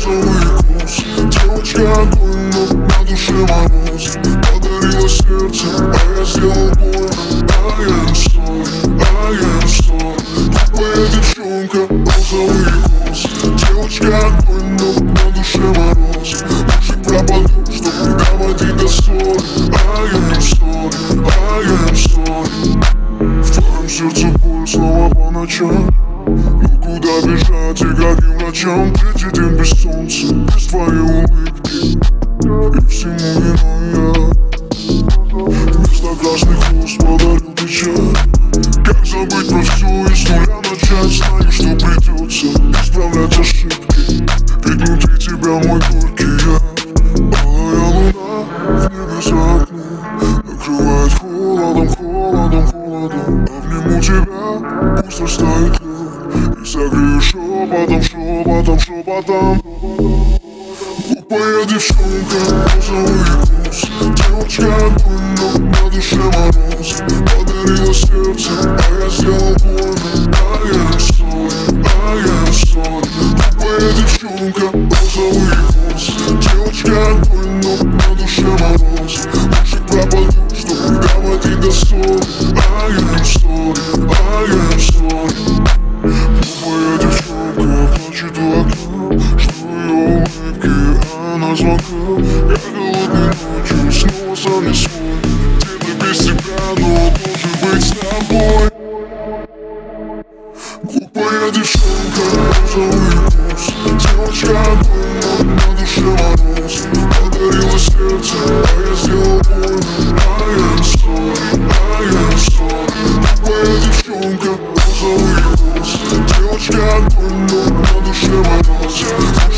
розовый вкус. Девочка огонь, но на душе мороз. Подарила сердце, а я сделал больно. I am sorry. Глупая девчонка, розовый вкус. Девочка огонь, но на душе мороз. Лучше пропаду, чтоб доводить до ссоры. I am sorry. В твоем сердце боль снова по ночам. Ну куда бежать и каким ночам? Третий день без солнца, без твоей улыбки. И всему виной я. Вместо красных роз подарил печаль. Как забыть про все и с нуля начать? Знаю, что придется исправлять ошибки. Ведь внутри тебя мой горький яд. Алая луна в небе за окном накрывает холодом. Обниму тебя, пусть растает лед. И согрею шепотом. Глупая девчонка, розовый вкус. Девочка огонь, но на душе мороз. Подарила сердце, а я сделал больно. I am sorry. Глупая девчонка, розовый вкус. Девочка огонь, но на душе мороз. Лучше пропаду, чтобы доводить до ссоры. I am sorry. Глупая девчонка плачет у окна. Жду ее улыбки, она звонка. Я голодной ночью снова сам не свой. Где-то без тебя, но должен быть с тобой. Глупая девчонка, розовый вкус. Девочка огонь, но на душе мороз. Подарила сердце, а я сделал больно. I am sorry. Глупая девчонка, розовый вкус. Девочка огонь, но на душе мороз.